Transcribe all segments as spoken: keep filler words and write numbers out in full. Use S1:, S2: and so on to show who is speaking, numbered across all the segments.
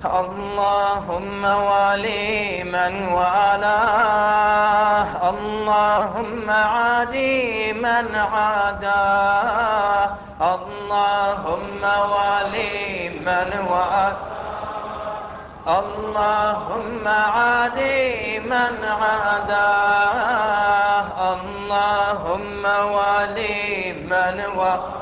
S1: اللهم والي من والاه، اللهم عادي من عاداه، اللهم والي من والاه، اللهم عادي من عاداه، اللهم والي من والاه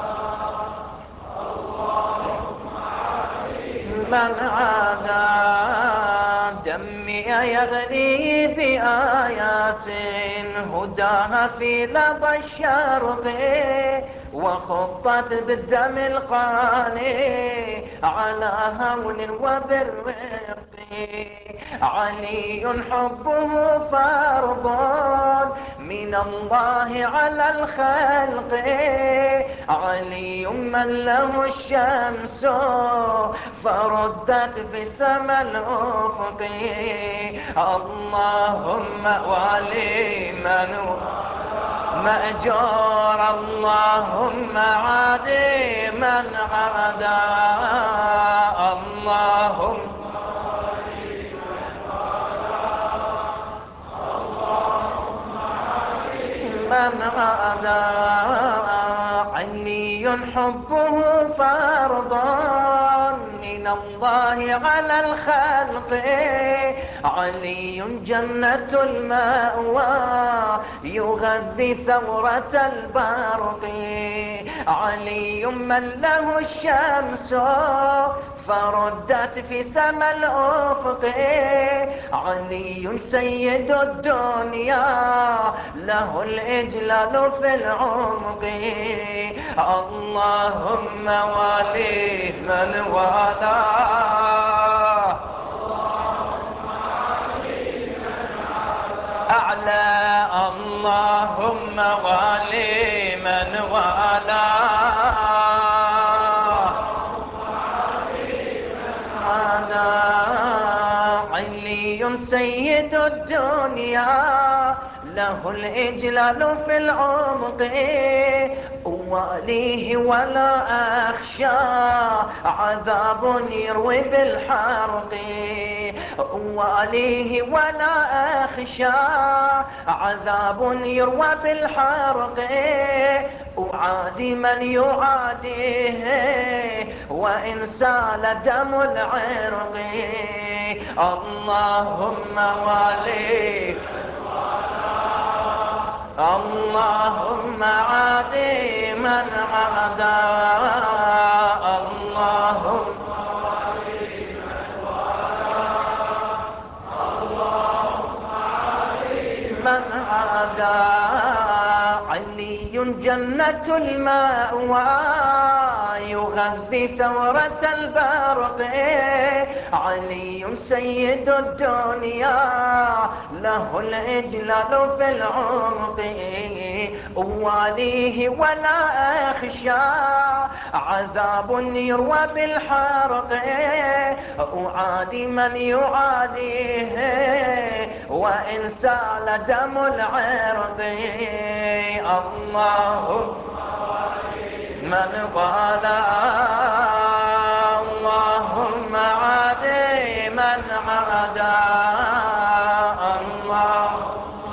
S1: من عادى. دمي يغلي بآيات هداها في لظى الشرق، وخطت بالدم القاني على هون وبالرق. علي حبه فرض من الله على الخلق، علي من له الشمس فردت في السماء الأفق. اللهم والي من مأجور، اللهم عادي من عدا، اللهم من عدا. علي حبه فرض من الله على الخلق، علي جنة المأوى يغذي ثورة البرق. علي من له الشمس فردت في سماء الأفق، علي سيد الدنيا له الإجلال في العمق. اللهم والي من والاه أعلى، اللهم والي من والاه هذا. علي سيد الدنيا له الإجلال في العمق، واليه ولا أخشى عذاب يروي بالحرق. واليه ولا أخشى عذاب يروى بالحرق. أعادي من يعاديه وإن سال دم العرق. اللهم والي، اللهم عادي من عدا، اللهم من عدا. علي جنة المأوى يغذي ثورة البرق، علي سيد الدنيا له الإجلال في العمق. واليه ولا أخشى عذاب يروى بالحرق. أعادي من يعاديه وإن سال دم العرق. اللهم من قال اللهم عادي من عدا، اللهم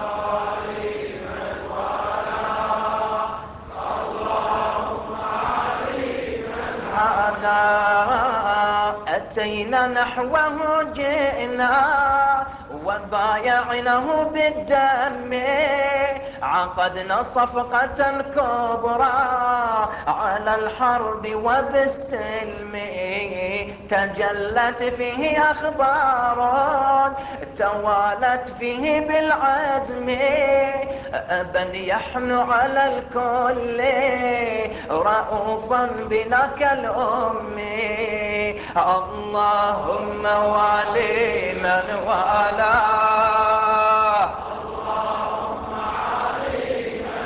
S1: عدا. أتينا نحوه جئنا وبايعناه بالدم، عقدنا صفقة كبرى على الحرب وبالسلم. تجلت فيه أخبار توالت فيه بالعزم، أبا يحن على الكل رؤوفا بنا كالأم. اللهم والي من والاه، اللهم علي من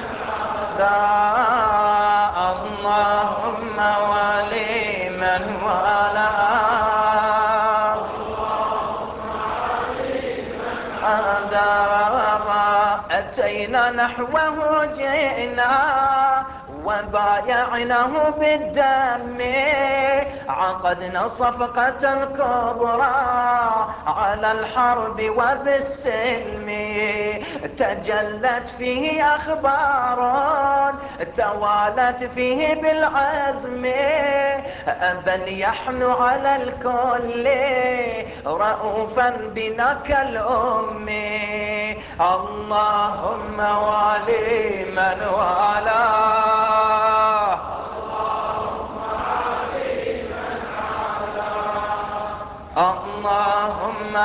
S1: عاداه، اللهم والي من والاه، اللهم علي من عاداه. أتينا نحوه جئنا وبايعناه بالدم، عقدنا صفقة كبرى على الحرب وبالسلم، تجلت فيه أخبار توالت فيه بالعزم، أبا يحن على الكل رؤوفا بنا كالأم. اللهم والي من والاه، اللهم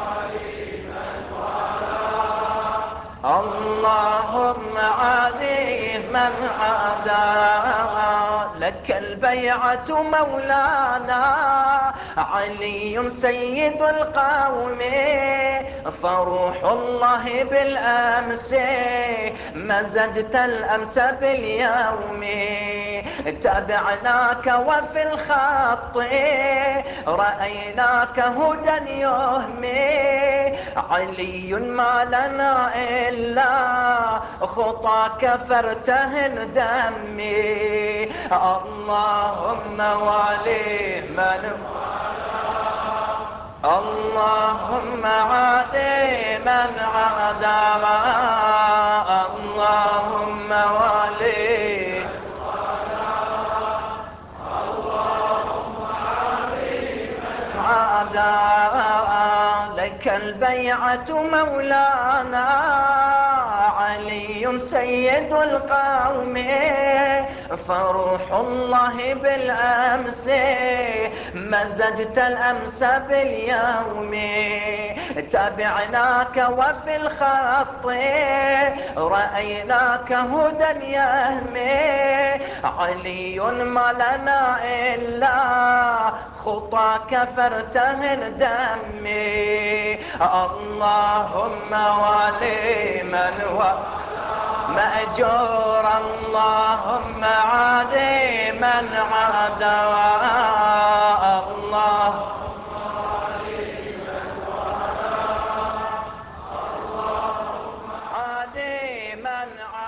S1: اللهم عاديه من عاداه. لك البيعة مولانا علي سيد القوم، فروح الله بالأمس مزجت الأمس باليوم، تابعناك وفي الخط رأيناك هدى يهمي، علي ما لنا إلا خطاك فارتهن دمي. اللهم والي من اللهم عادي من عادى، اللهم والي عادى. لك البيعة مولانا علي سيد القوم، فروح الله بالأمس مزجت الأمس باليوم، تابعناك وفي الخط رأيناك هدى يهمي، علي ما لنا إلا خطاك فارتهن دمي. اللهم والي من مأجور، اللهم عادي من عادى، الله عادي من عادى.